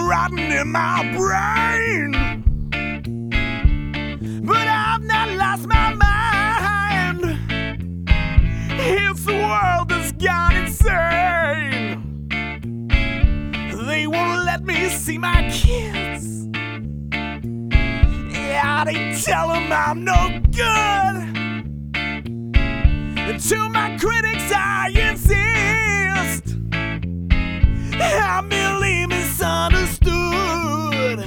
rotten in my brain. But I've not lost my mind. It's the world that's gone insane. They won't let me see my kids. Yeah, they tell them I'm no good. And to my critics I insist I'm merely misunderstood.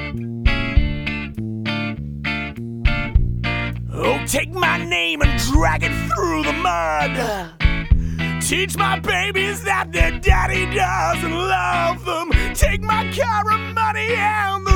Oh, take my name and drag it through the mud. Teach my babies that their daddy doesn't love them. Take my car and money and